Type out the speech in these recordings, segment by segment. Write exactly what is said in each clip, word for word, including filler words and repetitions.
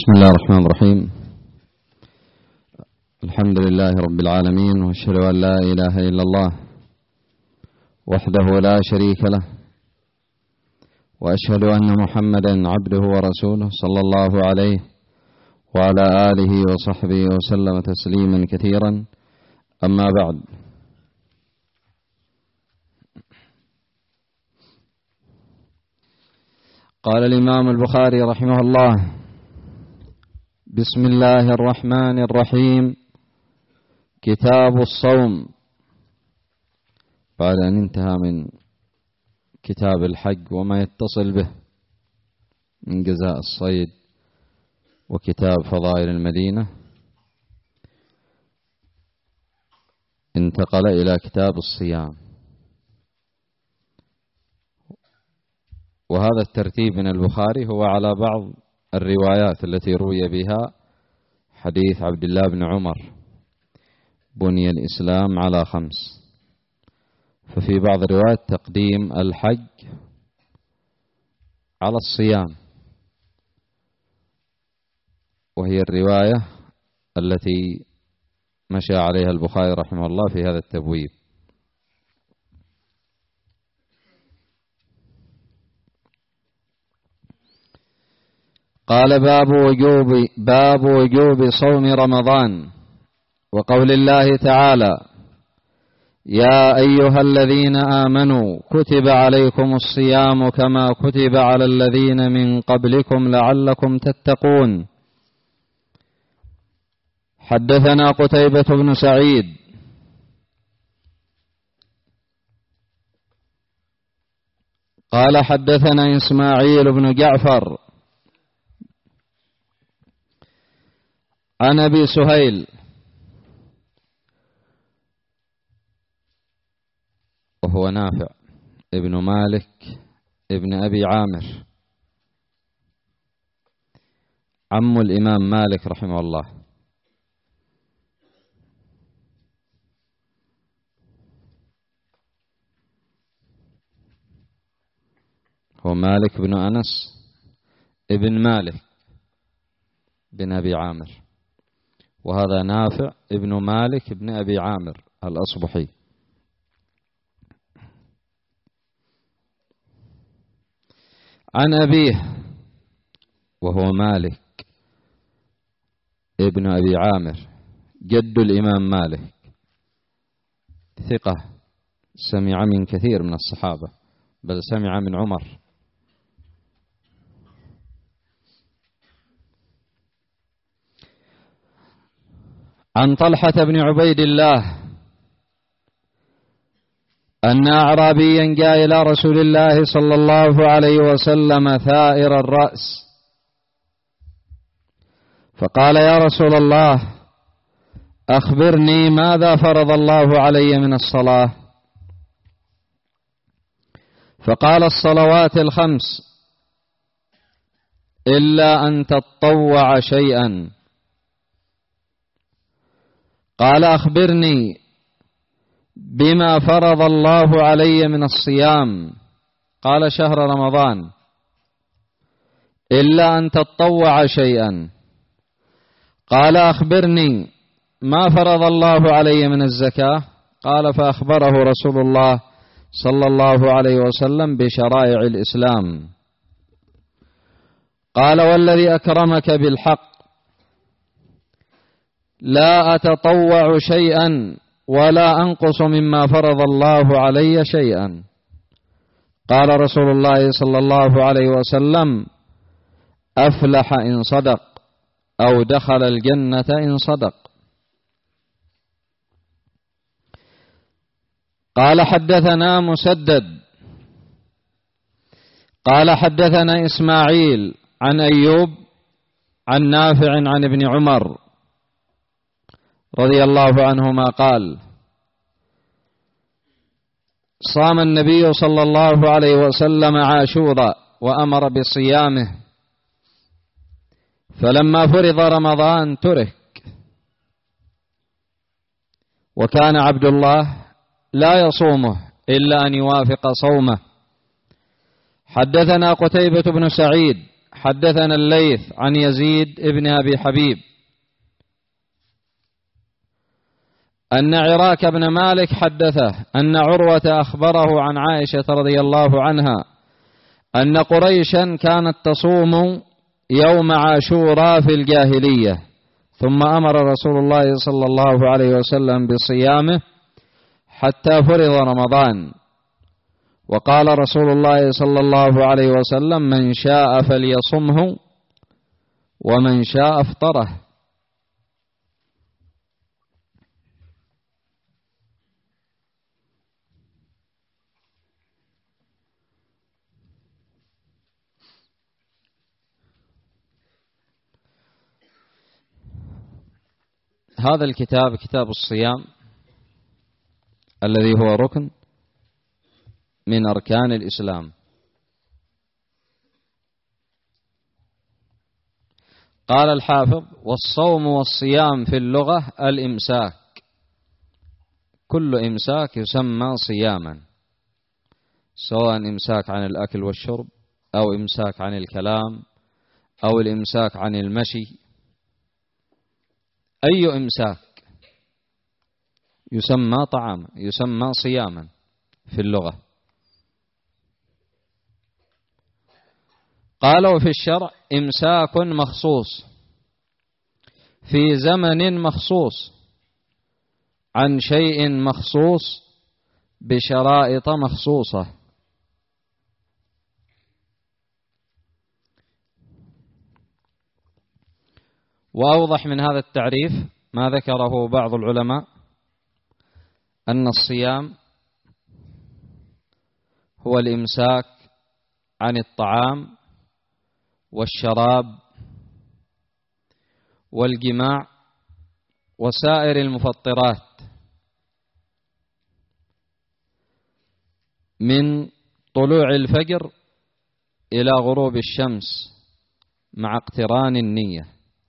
بسم الله الرحمن الرحيم. الحمد لله رب العالمين، وأشهد أن لا إله إلا الله وحده لا شريك له، وأشهد أن محمدا عبده ورسوله صلى الله عليه وعلى آله وصحبه وسلم تسليما كثيرا. أما بعد، قال الإمام البخاري رحمه الله: بسم الله الرحمن الرحيم. كتاب الصوم، بعد أن انتهى من كتاب الحج وما يتصل به من جزاء الصيد وكتاب فضائل المدينة، انتقل إلى كتاب الصيام، وهذا الترتيب من البخاري هو على بعض الروايات التي روي بها حديث عبد الله بن عمر: بني الإسلام على خمس. ففي بعض الروايات تقديم الحج على الصيام، وهي الرواية التي مشى عليها البخاري رحمه الله في هذا التبويب. قال: باب وجوب باب وجوب صوم رمضان، وقول الله تعالى: يا أيها الذين آمنوا كتب عليكم الصيام كما كتب على الذين من قبلكم لعلكم تتقون. حدثنا قتيبة بن سعيد قال: حدثنا إسماعيل بن جعفر عن أبي سهيل وهو نافع ابن مالك ابن أبي عامر، عم الإمام مالك رحمه الله. هو مالك بن أنس ابن مالك بن أبي عامر، وهذا نافع ابن مالك ابن أبي عامر الأصبحي. عن أبيه وهو مالك ابن أبي عامر جد الإمام مالك، ثقة، سمع من كثير من الصحابة، بل سمع من عمر. عن طلحة بن عبيد الله أن أعرابيا جاء إلى رسول الله صلى الله عليه وسلم ثائر الرأس، فقال: يا رسول الله، أخبرني ماذا فرض الله علي من الصلاة؟ فقال: الصلوات الخمس إلا أن تطوع شيئا. قال: أخبرني بما فرض الله علي من الصيام. قال: شهر رمضان إلا أن تطوع شيئا. قال: أخبرني ما فرض الله علي من الزكاة. قال: فأخبره رسول الله صلى الله عليه وسلم بشرائع الإسلام. قال: والذي أكرمك بالحق لا أتطوع شيئا ولا أنقص مما فرض الله علي شيئا. قال رسول الله صلى الله عليه وسلم: أفلح إن صدق، أو دخل الجنة إن صدق. قال: حدثنا مسدد قال: حدثنا إسماعيل عن أيوب عن نافع عن ابن عمر رضي الله عنهما قال: صام النبي صلى الله عليه وسلم عاشورا وأمر بصيامه، فلما فرض رمضان ترك، وكان عبد الله لا يصومه إلا أن يوافق صومه. حدثنا قتيبة بن سعيد حدثنا الليث عن يزيد ابن أبي حبيب أن عراك بن مالك حدثه أن عروة أخبره عن عائشة رضي الله عنها أن قريشا كانت تصوم يوم عاشوراء في الجاهلية، ثم أمر رسول الله صلى الله عليه وسلم بصيامه حتى فرض رمضان، وقال رسول الله صلى الله عليه وسلم: من شاء فليصمه ومن شاء افطره. هذا الكتاب كتاب الصيام الذي هو ركن من أركان الإسلام. قال الحافظ: والصوم والصيام في اللغة الإمساك، كل إمساك يسمى صياما، سواء إمساك عن الأكل والشرب أو إمساك عن الكلام أو الإمساك عن المشي، أي إمساك يسمى طعاما، يسمى صياما في اللغة. قالوا في الشرع إمساك مخصوص في زمن مخصوص عن شيء مخصوص بشرائط مخصوصة. وأوضح من هذا التعريف ما ذكره بعض العلماء أن الصيام هو الإمساك عن الطعام والشراب والجماع وسائر المفطرات من طلوع الفجر إلى غروب الشمس مع اقتران النية.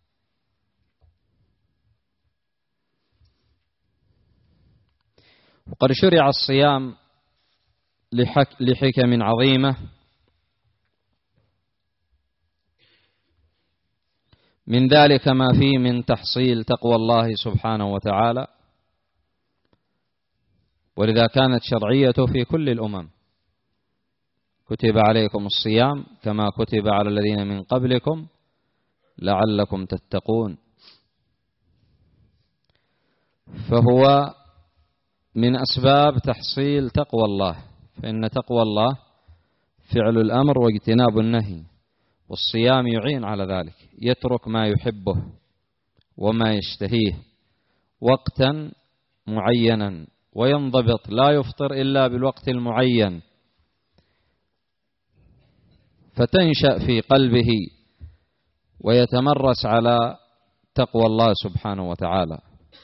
وقد شرع الصيام لحكم عظيمة، من ذلك ما فيه من تحصيل تقوى الله سبحانه وتعالى، ولذا كانت شرعيته في كل الأمم: كتب عليكم الصيام كما كتب على الذين من قبلكم لعلكم تتقون. فهو من أسباب تحصيل تقوى الله، فإن تقوى الله فعل الأمر واجتناب النهي، والصيام يعين على ذلك، يترك ما يحبه وما يشتهيه وقتا معينا، وينضبط لا يفطر إلا بالوقت المعين، فتنشأ في قلبه ويتمرس على تقوى الله سبحانه وتعالى.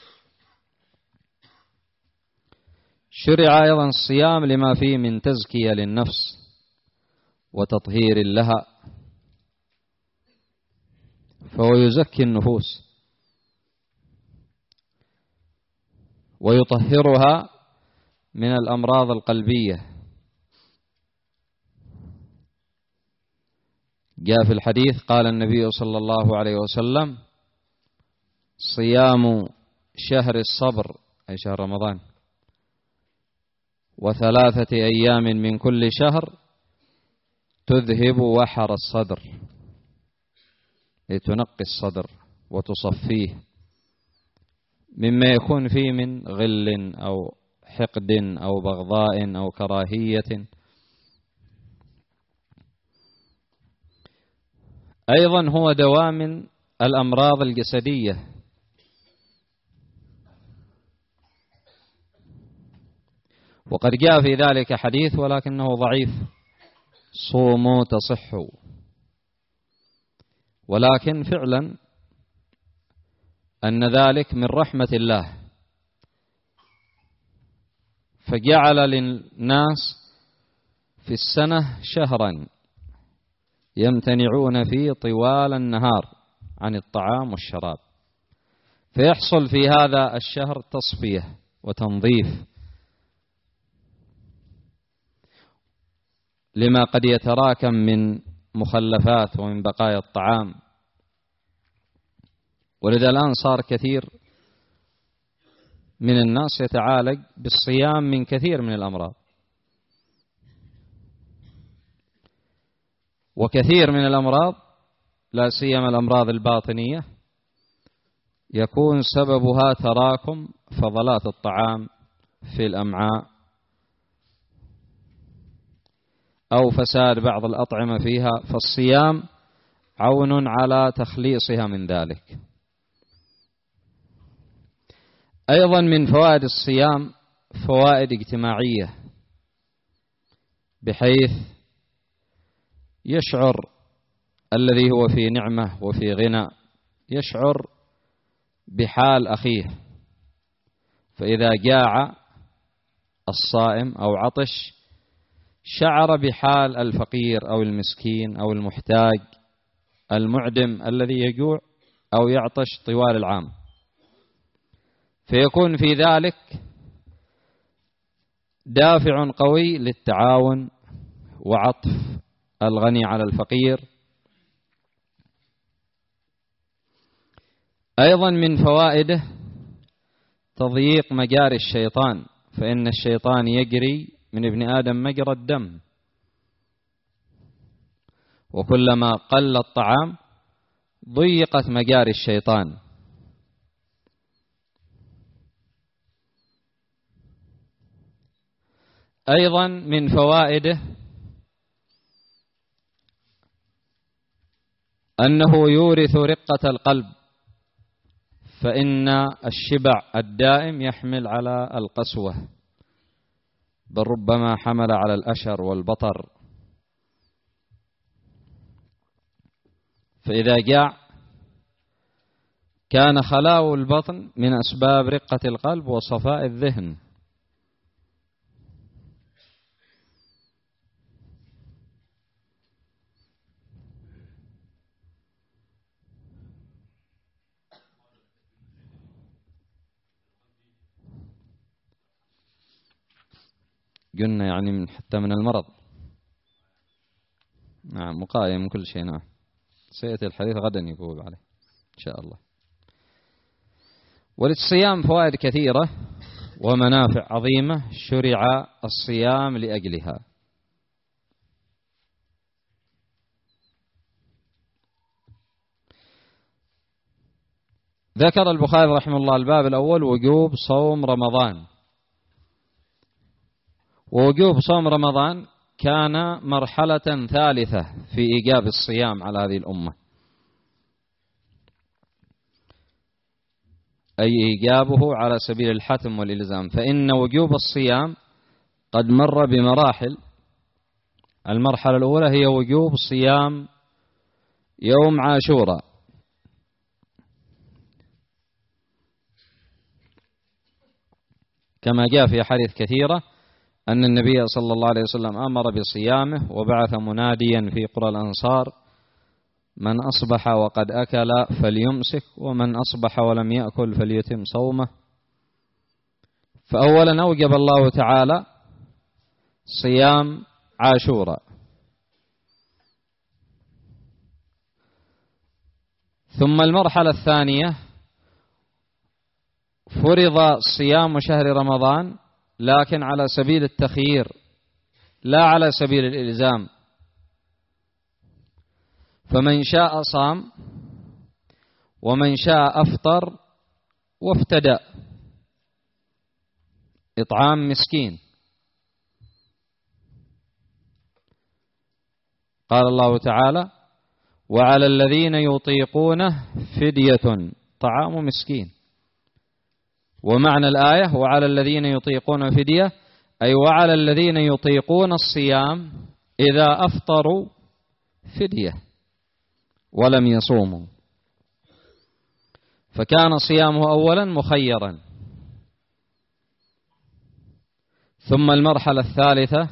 شرع أيضا الصيام لما فيه من تزكية للنفس وتطهير لها، فهو يزكي النفوس ويطهرها من الأمراض القلبية. جاء في الحديث قال النبي صلى الله عليه وسلم: صيام شهر الصبر، أي شهر رمضان، وثلاثة أيام من كل شهر تذهب وحر الصدر، لتنقي الصدر وتصفيه مما يكون فيه من غل أو حقد أو بغضاء أو كراهية. أيضا هو دواء من الأمراض الجسدية، وقد جاء في ذلك حديث ولكنه ضعيف: صوموا تصحوا. ولكن فعلا أن ذلك من رحمة الله، فجعل للناس في السنة شهرا يمتنعون فيه طوال النهار عن الطعام والشراب، فيحصل في هذا الشهر تصفية وتنظيف لما قد يتراكم من المخلفات ومن بقايا الطعام. ولذا الآن صار كثير من الناس يتعالج بالصيام من كثير من الأمراض، وكثير من الأمراض لا سيما الأمراض الباطنية يكون سببها تراكم فضلات الطعام في الأمعاء أو فساد بعض الأطعمة فيها، فالصيام عون على تخليصها من ذلك. أيضا من فوائد الصيام فوائد اجتماعية، بحيث يشعر الذي هو في نعمة وفي غنى يشعر بحال أخيه، فإذا جاع الصائم أو عطش شعر بحال الفقير أو المسكين أو المحتاج المعدم الذي يجوع أو يعطش طوال العام، فيكون في ذلك دافع قوي للتعاون وعطف الغني على الفقير. أيضا من فوائده تضييق مجاري الشيطان، فإن الشيطان يجري من ابن آدم مجرى الدم، وكلما قل الطعام ضيقت مجاري الشيطان. أيضا من فوائده أنه يورث رقة القلب، فإن الشبع الدائم يحمل على القسوة، بل ربما حمل على الأشر والبطر، فإذا جاع كان خلاء البطن من أسباب رقة القلب وصفاء الذهن. قلنا يعني من حتى من المرض، نعم مقاية من كل شيء. نعم سيأتي الحديث غدا يقول عليه إن شاء الله. وللصيام فوائد كثيرة ومنافع عظيمة شرع الصيام لأجلها. ذكر البخاري رحمه الله الباب الأول وجوب صوم رمضان. ووجوب صوم رمضان كان مرحلة ثالثة في إيجاب الصيام على هذه الأمة، أي إيجابه على سبيل الحتم والإلزام، فإن وجوب الصيام قد مر بمراحل. المرحلة الأولى هي وجوب صيام يوم عاشوراء، كما جاء في حديث كثيرة أن النبي صلى الله عليه وسلم أمر بصيامه وبعث مناديا في قرى الأنصار: من أصبح وقد أكل فليمسك، ومن أصبح ولم يأكل فليتم صومه. فأولا أوجب الله تعالى صيام عاشوراء، ثم المرحلة الثانية فرض صيام شهر رمضان لكن على سبيل التخيير لا على سبيل الإلزام، فمن شاء صام ومن شاء أفطر وافتدى إطعام مسكين. قال الله تعالى: وعلى الذين يطيقونه فدية طعام مسكين. ومعنى الآية وعلى الذين يطيقون فدية أي وعلى الذين يطيقون الصيام إذا أفطروا فدية ولم يصوموا، فكان صيامه أولا مخيرا. ثم المرحلة الثالثة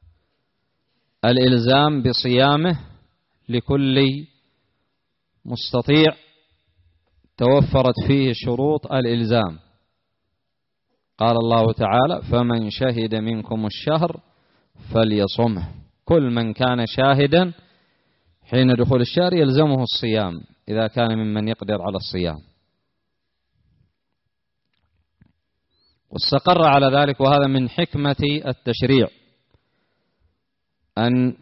الإلزام بصيامه لكل مستطيع توفرت فيه شروط الإلزام. قال الله تعالى: فمن شهد منكم الشهر فليصمه. كل من كان شاهدا حين دخول الشهر يلزمه الصيام إذا كان ممن يقدر على الصيام، واستقر على ذلك. وهذا من حكمة التشريع، أن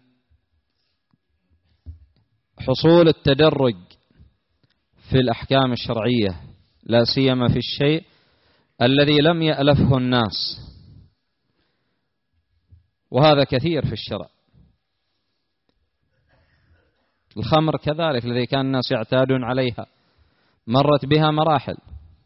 حصول التدرج في الأحكام الشرعية، لا سيما في الشيء الذي لم يألفه الناس، وهذا كثير في الشرع. الخمر كذلك الذي كان الناس يعتادون عليها مرت بها مراحل.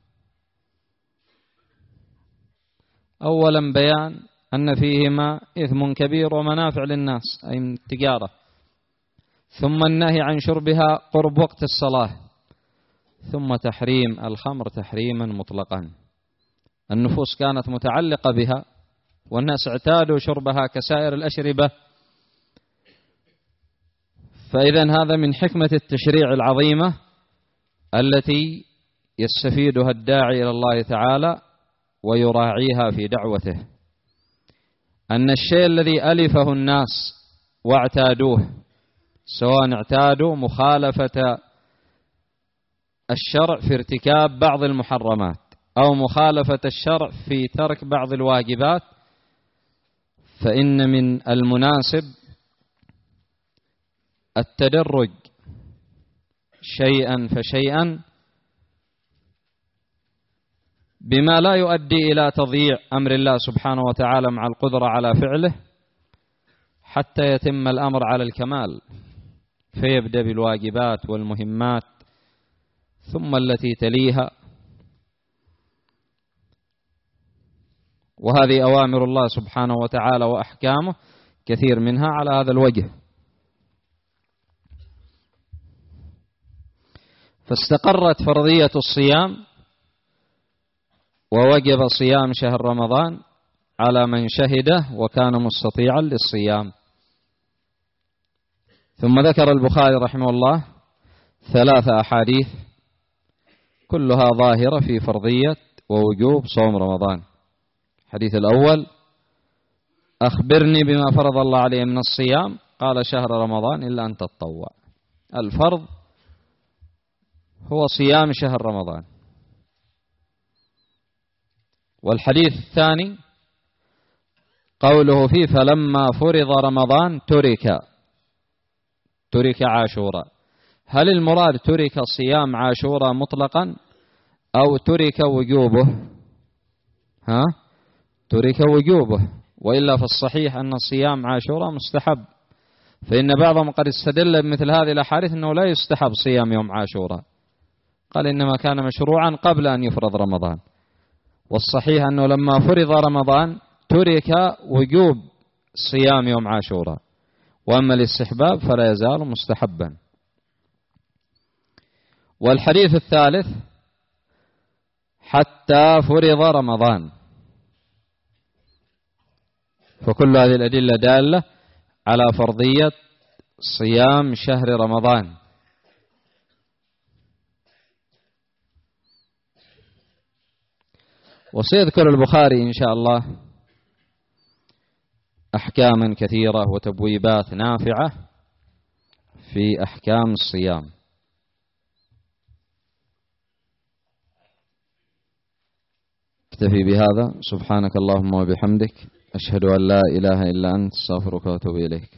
أولا بيان أن فيهما إثم كبير ومنافع للناس، أي من التجارة، ثم النهي عن شربها قرب وقت الصلاة، ثم تحريم الخمر تحريما مطلقا. النفوس كانت متعلقة بها والناس اعتادوا شربها كسائر الأشربة. فإذا هذا من حكمة التشريع العظيمة التي يستفيدها الداعي إلى الله تعالى ويراعيها في دعوته، أن الشيء الذي ألفه الناس واعتادوه، سواء اعتادوا مخالفة الشرع في ارتكاب بعض المحرمات أو مخالفة الشرع في ترك بعض الواجبات، فإن من المناسب التدرج شيئا فشيئا بما لا يؤدي إلى تضييع أمر الله سبحانه وتعالى مع القدرة على فعله، حتى يتم الأمر على الكمال، فيبدأ بالواجبات والمهمات ثم التي تليها. وهذه أوامر الله سبحانه وتعالى وأحكامه كثير منها على هذا الوجه. فاستقرت فرضية الصيام ووجب صيام شهر رمضان على من شهده وكان مستطيعا للصيام. ثم ذكر البخاري رحمه الله ثلاث أحاديث كلها ظاهرة في فرضية ووجوب صوم رمضان. الحديث الأول: أخبرني بما فرض الله عليه من الصيام، قال: شهر رمضان إلا أن تتطوع. الفرض هو صيام شهر رمضان. والحديث الثاني قوله فيه: فلما فرض رمضان ترك ترك عاشوراء. هل المراد ترك صيام عاشوراء مطلقا أو ترك وجوبه؟ ها؟ ترك وجوبه، وإلا فالصحيح أن صيام عاشوراء مستحب، فإن بعضهم قد استدل بمثل هذه الأحاديث أنه لا يستحب صيام يوم عاشوراء، قال إنما كان مشروعا قبل أن يفرض رمضان. والصحيح أنه لما فرض رمضان ترك وجوب صيام يوم عاشوراء، وأما الاستحباب فلا يزال مستحبا. والحديث الثالث: حتى فرض رمضان. فكل هذه الأدلة دالة على فرضية صيام شهر رمضان. وسيذكر البخاري إن شاء الله أحكاما كثيرة وتبويبات نافعة في أحكام الصيام. اكتفي بهذا. سبحانك اللهم وبحمدك، أشهد أن لا إله إلا أنت، استغفرك وأتوب إليك.